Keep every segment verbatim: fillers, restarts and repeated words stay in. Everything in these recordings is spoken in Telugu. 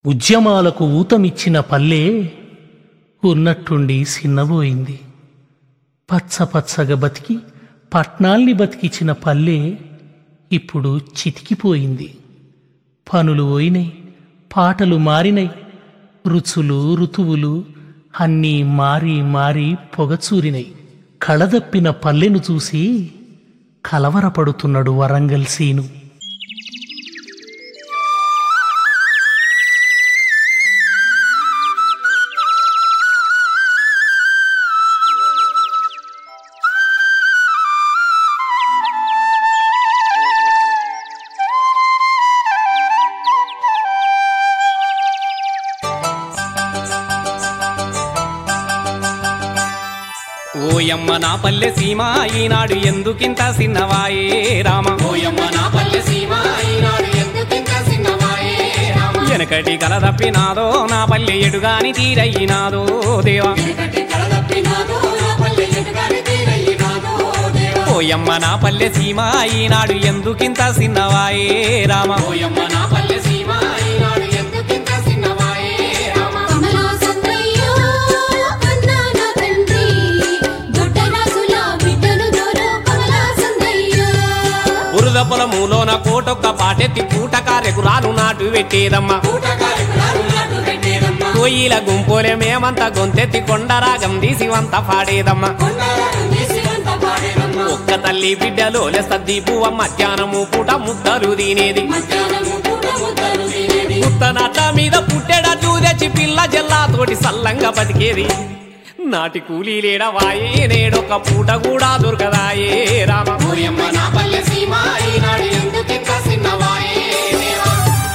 ఉద్యమాలకు ఊతమిచ్చిన పల్లె ఉన్నట్టుండి సిన్నబోయింది. పచ్చ పచ్చగా బతికి పట్నాల్ని బతికిచిన పల్లె ఇప్పుడు చితికిపోయింది. పనులు పోయినై, పాటలు మారినై, రుచులు ఋతువులు అన్నీ మారి మారి పొగచూరినై. కళదప్పిన పల్లెను చూసి కలవరపడుతున్నాడు వరంగల్ సీను. ఓయమ్మ నా పల్లె సీమ ఈనాడు ఎందుకింత సిన్నవాయే రామ. ఓయమ్మ నా పల్లె సీమ ఈనాడు ఎందుకింత సిన్నవాయే రామ. వెనకటి కలదప్పినాదో నా పల్లె ఎడుగాని తీరయ్యినాదో దేవా. వెనకటి కలదప్పినాదో నా పల్లె ఎడుగాని తీరయ్యినాదో దేవా. ఓయమ్మ నా పల్లె సీమ ఈనాడు ఎందుకింత సిన్నవాయే రామ. ఓయమ్మ నా పల్లె సీమ ఈనాడు ఎందుకింత సిన్నవాయే రామ. కమలా సందయ్యో కన్నా నా తండ్రి దొడ్డరాసుల బిడ్డను దొరో కమలా సందయ్యో. బురద పొలములోన కోటొక్క పాటెత్తి పూటకారెకు రాను నాటు పెట్టేదమ్మ. పూటకారెకు రాను నాటు పెట్టేదమ్మ. కోయిల గుంపోలే మేమంతా గొంతెత్తి కొండరాగం తీసి వంత పాడేదమ్మ. కొండరాగం తీసి వంత పాడేదమ్మ. ఒక్క తల్లి బిడ్డలో సద్ది పువ్వ మధ్యాహ్నము పూట ముద్దలు తినేది. మధ్యాహ్నము పూట ముద్దలు తినేది. పుట్టనట మీద పుట్టెడట్లు తెచ్చి పిల్ల జల్లాతోటి సల్లంగా బతికేది. నాటి కూలీ లేడవాయే నేడొక్క పూట కూడా దొరకదాయే రామ. ఓయమ్మ నా పల్లె సీమ ఈనాడు ఎందుకింత సిన్నవాయే దేవా.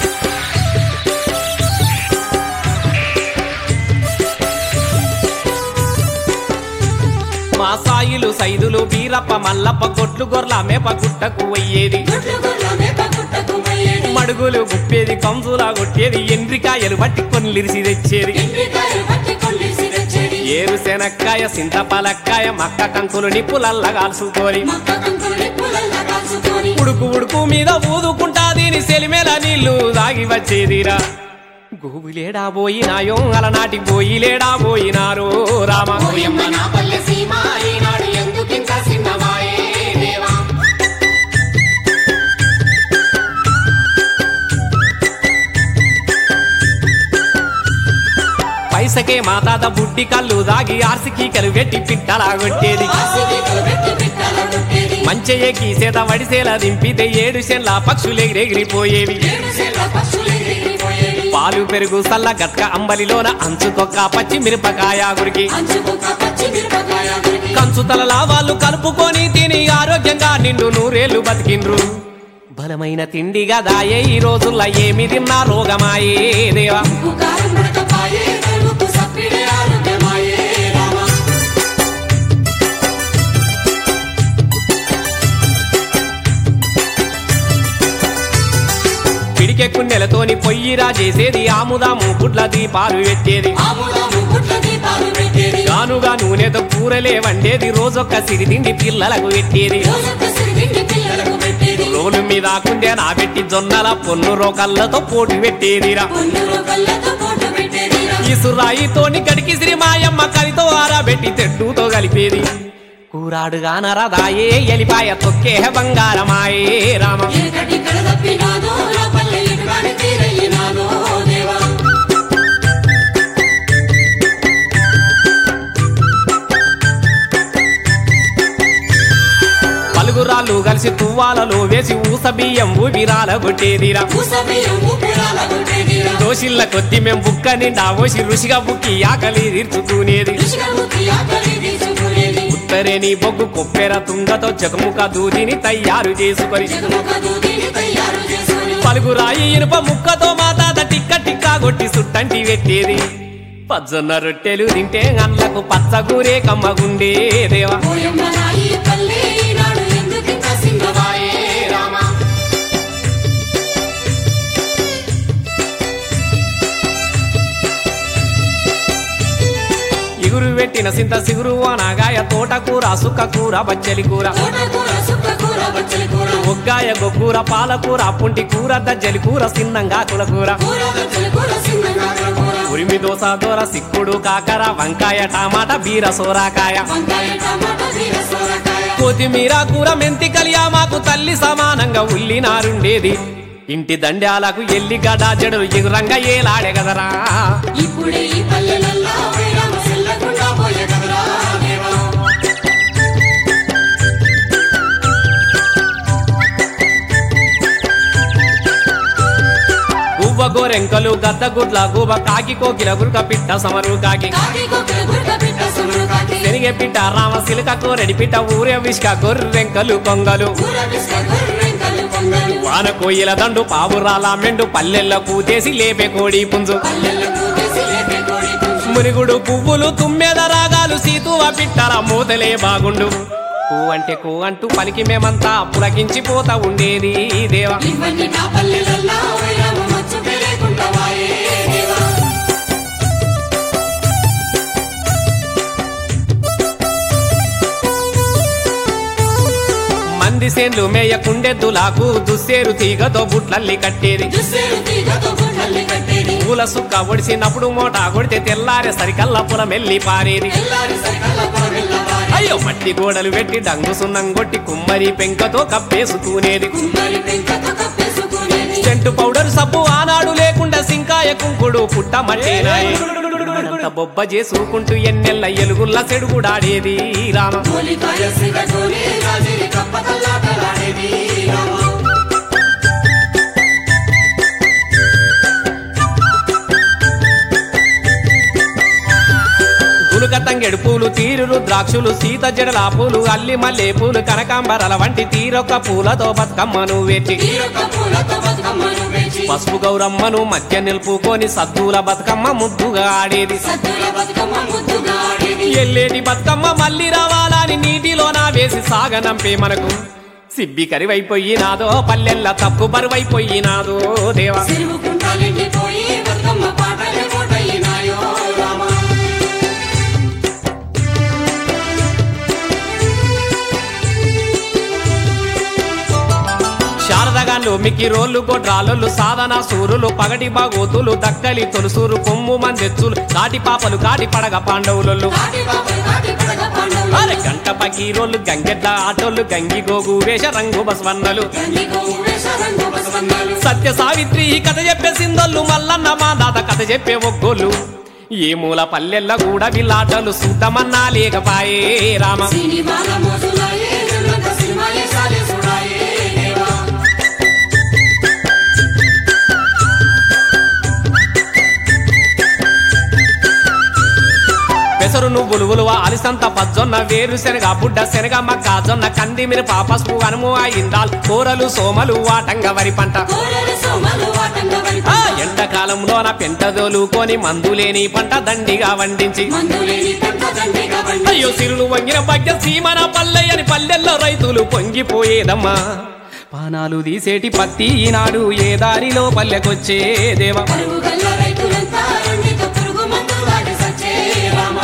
మా సాయిలు సైదులు బీరప్ప మల్లప్ప కొట్లు గొర్ల మేప గుట్టకు అయ్యేది. గుడ్లు గుర్ల మేక గుట్టకు పోయేది. మడుగులు గుప్పేది, కంసులా కొట్టేది, ఎండ్రికాయలు పట్టి కొన్లిరిసి తెచ్చేది. ఎండ్రికాయలు పట్టి కొల్లేసి తెచ్చేది. ఏరు శనక్కాయ సింతపలక్కాయ మక్క కంకులు నిప్పులల్ల కాల్చుకోని మక్క కంకులు నిప్పులల్లా కాల్చుకొని. ఉడుకు ఉడుకు మీద ఊదుకుంటా దీని సెలిమేల నీళ్లు దాగి వచ్చేదిరా. గోవులేడా పోయినాయో అలనాటి పోయిలేడా పోయినారో రామ. ఓయమ్మ నా పల్లె సీమ ఈనాడు ఎందుకింత సిన్నవాయే దేవా. పైసకే మా తాత బుడ్డి కళ్ళు దాగి ఆర్సికి కలుగెట్టి పిట్టలా కొట్టేది. ఆసిరికలు పెట్టి పిట్టల కొట్టేది. మంచెయ్య గీసేత వడిసేలా దింపితే ఏడు సెన్ల పక్షులెగిరెగిరిపోయేవి. ఏడు సేల పక్షులు ఎగిరిపోయేవి. పాలు పెరుగు సల్ల గట్క అంబలిలోన అంచుకొక్క పచ్చి మిరపకాయ గురికి అంచుకొక పచ్చి మిరపకాయ గురికి. కంచు తలలా వాళ్ళు కలుపుకొని తిని ఆరోగ్యంగా నిండు నూరేళ్లు బతికిండ్రు. బలమైన తిండిగా దాయే ఈ రోజుల్లో ఏమి తిన్నా రోగమాయే దేవా. ఉప్పు కారం ఉడకపాయే కలుపు సప్పిడే ఆరోగ్యమాయే రామ. పిడికెక్కు నెలతోని పొయ్యిరా చేసేది, ఆముదాము గుడ్ల దీపాలు పెట్టేది. ఆముదము గుడ్ల దీపాలు పెట్టేది. గానుగా నూనెతో కూరలే వండేది, రోజొక్క సిరి తిండి పిల్లలకు పెట్టేది. రోజొక్క సిరిదిండి పిల్లలకు పెట్టేది. రోలు మీద కుండే నా పెట్టి జొన్నల పొన్ను రోకళ్ళతో పోటు పెట్టేదిరా. పొన్నులో కళ్ళతో పోటు పెట్టేది రా. ఇసురాయితోని గడికి శ్రీ మాయమ్మ కరితో ఆరబెట్టి తెడ్డుతో కలిపేది. కూరాడుగా నరదాయే ఎలిపాయ తొక్కే బంగారమాయే రామ. ఎనకటి కడదప్పినాదో నా పల్లె ఎటుగాని తీరయ్యినాదో దేవా. పలుగురాళ్ళు కలిసి తువ్వాలలో వేసి ఊస బియ్యం ఊపిరాల కొట్టేదిరా. ఊసబియ్యం ఊపిరాల కొట్టేది రా. దోషిళ్ళ కొద్ది మేం బుక్క నిండా ఓసి రుచిగా బుక్కి ఆకలి తీర్చుకునేది. రుచిగా ముక్కి ఆకలి తీసుకునేది. ఉత్తరేని బొగ్గు కొప్పెర తుంగతో జగముక దూదిని తయారు చేసుకొని జగముఖ దూదిని తయారు చేసుకొని. పలుగురాయి ఇనుప ముక్కతో మా తాత టిక్క టిక్కా కొట్టి సుట్టంటి పెట్టేది. పజ్జొన్న రొట్టెలు తింటే అన్లకు పచ్చగూరే కమ్మగుండే దేవా. ఓయమ్మ నా ఈ పల్లె ఈనాడు ఎందుకింత సిన్నవాయే రామ. ఇగురు పెట్టిన సింత సిగురు అనగాయ తోటకూర సుక్క కూర బచ్చలి కూర తోటకూర సుక్కకూర కూర బచ్చలి కూర ఒగ్గాయ గొక్కూర పాలకూర పుంటి కూర దజ్జలి కూర సిన్నంగా కులకూర కూర బచ్చలి కూర సిన్నగా కూర ఉరిమి దోస దోర సిక్కుడు కాకర వంకాయ టమాటా బీర సోరాకాయ వంకాయ టమాటా బీర సోరకాయ కొత్తిమీర కూర మెంతి కలియా మాకు తల్లి సమానంగా ఉల్లినారుండేది ఇంటి దండ్యాలకు ఎల్లి గడా జడులు ఎగురంగా ఏలాడే గదరా ఇప్పుడే ఈ పల్లెలల్లో వైరామ సెల్లకుండా పోయే కదరా దేవా గువ్వ గోరెంకలు గద్ద గుడ్ల గువ్వ కాకి కోకిల గురుక పిట్ట సమరు కాకి కాకి కోకిల గుర్క పిట్ట సుమరు కాకి శనిగే పిట్ట రామ సిలక కోరెడి పిట్ట ఊరే విష్క గొర్రెంకలు కొంగలు కూర బిస్క గొర్రెంకలు పొంగలు వాన కోయిల దండు పావురాల మెండు పల్లెల్ల కూతేసి లేపే కోడి పుంజు పల్లెలకు వేసి లేపే కోడి పుంజు మునిగుడు పువ్వులు తుమ్మెద రాగాలు సీతువ పిట్టల మూతలే బాగుండు కూ అంటే కూ అంటూ పలికి మేమంతా పులకించిపోతా ఉండేది దేవా ఇవన్నీ నా పల్లెలల్లో వైరామ మచ్చుకే లేకుండా వాయే దేవా మంది సేన్లు మేయకుండెద్దులాకు దుస్సేరు తీగతో బుట్లల్లి కట్టేది దుస్సేరు తీగతో గుడ్లల్లి కట్టేది పూల సుక్క ఒడిసినప్పుడు మోటా కొడితే తెల్లారే సరికల్లా పులమెల్లి పారేది తెల్లారి సరికల్ల పొరవెల్లవారి అయ్యో మట్టి గోడలు పెట్టి డంగు సున్నం కొట్టి కుమ్మరి పెంకతో కప్పేసుకునేది కుమ్మరి పెంకతో కప్పేసుకునేది చెంటు పౌడర్ సబ్బు ఆనాడు లేకుండా సింకాయ కుంకుడు పుట్ట మట్టేనాయి బొబ్బ చేసుకుంటూ ఎన్నెల్ల ఎలుగుల్ల చెడుగుడాడేది రామ గోలికాయ సిగ గోలి రాజిరి కప్పతల్లాటలాడేది రామ గునుక తంగెడు పూలు తీరులు ద్రాక్షులు సీత జడల పూలు అల్లి మల్లె పూలు కనకాంబరల వంటి తీరొక్క పూలతో బతుకమ్మను వేచి తీరొక్క పూలతో బతుకమ్మను వేచి పసుపు గౌరమ్మను మధ్య నిలుపుకొని సద్దుల బతుకమ్మ ముద్దుగా ఆడేది సద్దుల బతుకమ్మ ముద్దుగా ఆడేది ఎల్లేటి బతుకమ్మ మళ్ళీ రావాలని నీటిలోన వేసి సాగనంపే మనకు సిబ్బి కరివైపోయినాదో పల్లెల్ల తప్పు బరువైపోయినాదో దేవా చెరువు కుంటాలెండిపోయి బతుకమ్మ పాటలే మోటయినాయో రామ శారదగాళ్ళు మిక్కి రోళ్ళు గొడ్రాళ్ళు సాధన సూరులు పగటి బాగోతులు దక్కలి తొలుసూరు కొమ్ము మందెచ్చులు కాటి పాపలు కాటి పడగ పాండవులు కాటి బాబు కాటి పడగ పాండవులు అరే గంట పకీరోళ్ళు గంగెడ్ల ఆటోళ్ళు గంగి గోగు వేష రంగు బస్వన్నలు గంగిగో వేషరంగు బసవన్నలు సత్య సావిత్రి ఈ కథ చెప్పే సిందోళ్ళు మల్లన్న మా దాత కథ చెప్పే ఒగ్గోళ్ళు ఏ మూల పల్లెల్ల కూడా విల్లాటలు సుద్దమన్నా లేకపాయే రామ సినిమాల మోజులాయే జన్నంత సినిమాయే సాలే సుడాయే దేవా పెసరు నువ్వులు ఉలువ అలిసంత పజ్జొన్న వేరు శనగ బుడ్డ శనగ మక్క జొన్న కంది మిరప పసుపు అనుము ఇందాల్ కూరలు సోమలు వాటంగ వరి పంట కోరలు సోమలు వాటంగ వరి ఆ ఎండాకాలంలోన పెంటదోలుకొని మందులేని పంట దండిగా వండించి మందులేని పంట దండిగా వండి అయ్యో సిరులు వంగిన భాగ్య సీమన పల్లెయని పల్లెల్లో రైతులు పొంగిపోయేదమ్మా పానాలు తీసేటి పత్తి ఈనాడు ఏ దారిలో పల్లెకొచ్చే దేవా పరువు గల్ల రైతులంతా రెండితో పురుగు మందు వాడి సచ్చే రామ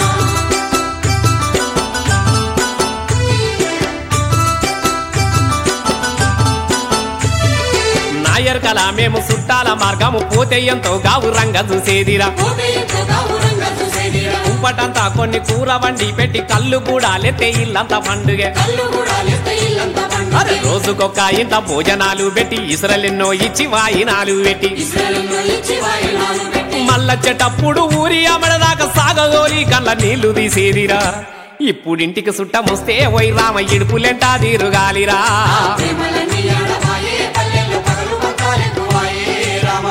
నాయర్ కళ మేము చుట్టాల మార్గము పోతే ఎంతో గావు రంగ చూసేదిరా పోతే ఎంతగా ఊరంగా చూసేదిరా కుంపటంతా కొన్ని కూర వండి పెట్టి కళ్ళు కూడా లెత్తే ఇల్లంతా పండుగ కళ్ళు కూడా లెత్తే ఇల్లంతా అరే పండుగ రోజుకొక ఇంత భోజనాలు పెట్టి ఇసురలెన్నో ఇచ్చి వాయినాలు పెట్టి ఇస్రాయేలులో ఇచ్చి వాయినాలు పెట్టి మళ్ళొచ్చేటప్పుడు ఊరి అమడదాకా సాగగోలి కళ్ళ నీళ్లు తీసేదిరా ఇప్పుడింటికి సుట్టమొస్తే ఓయ్ రామ ఇడుపులెంటా తీరుగాలిరా ప్రేమలన్నీ ఆడవాయే పల్లెల్లో పగలు పక్కాలెక్కువాయే రామ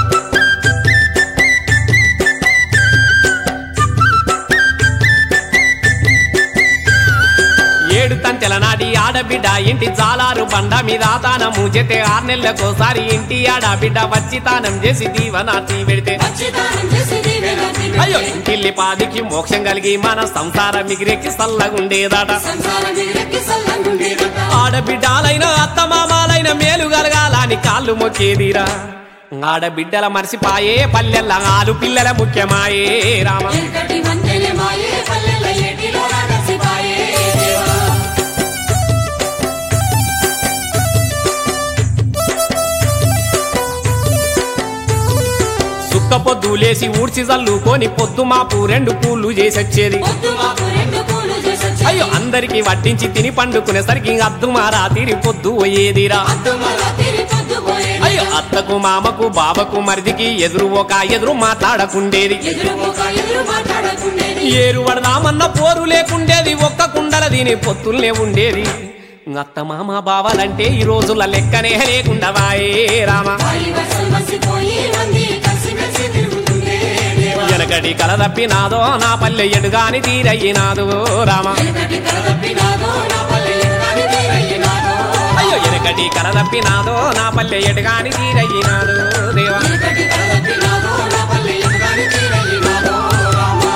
ఏడు తంతెల నాటి ఆడబిడ్డ ఇంటి జాలారు బండ మీద తానము జతే ఆరు నెలలకోసారి ఇంటి ఆడబిడ్డ వచ్చి తానం చేసి దీవనాటి పెడితే ఖచ్చితానం చేసి దీవెనటి అయ్యో ఇంటిల్లి పాదికి మోక్షం కలిగి మన సంసారం మిగిరెక్కి సల్లగుండేదట సంసారం ఎగిరెక్కి సల్లంగుండేదట ఆడబిడ్డాలైన అత్తమామాలైన మేలు కలగాలని కాళ్ళు మొక్కేదిరా ఆడబిడ్డల మర్చిపాయే పల్లెల్ల ఆలు పిల్లల ముఖ్యమాయే రామ ఎంకటి వంతెనే మాయే పల్లెల్ల ఏటిలో రాగసిపాయే దేవా ఒక్క పొద్దు లేసి ఊడ్చి చల్లుకొని పొద్దు మాపు రెండు పూలు చేసొచ్చేది పొద్దు మాపు రెండు పూలు చేసొచ్చేది. అయ్యో అందరికి వడ్డించి తిని పండుకునేసరికి అద్దు మారా తిరి పొద్దు పోయేదిరా అద్దు మళ్ళా తిరిగి పొద్దు పోయేది. అయ్యో అత్తకు మామకు బాబకు మరిదికి ఎదురు ఒక ఎదురు మాట్లాడకుండేది ఎదురు ఒక ఎదురు మాట్లాడకుండేది. ఏరు పడదామన్న పోరు లేకుండేది ఒక్క కుండల దీని పొత్తుల్నే ఉండేది అత్త మామ బావాలంటే ఈ రోజుల లెక్కనే లేకుండా వాయే రామ వాయి వర్షం వసిపోయి మంది కలిసిమెలిసి తిరుగుతుండే దేవా. వెనకటి కల తప్పినాదో నా పల్లె ఎడుగాని తీరయ్యినాదు రామ వెనకటి కల తప్పినాదో నా పల్లె ఎనగాని తీరయ్యినాదో. అయ్యో వెనకటి కల తప్పినాదో నా పల్లె ఎడుగాని తీరయ్యినాదు దేవా వెనకటి కల తప్పినాదో నా పల్లె ఎనగాని తీరయ్యినాదో రామ.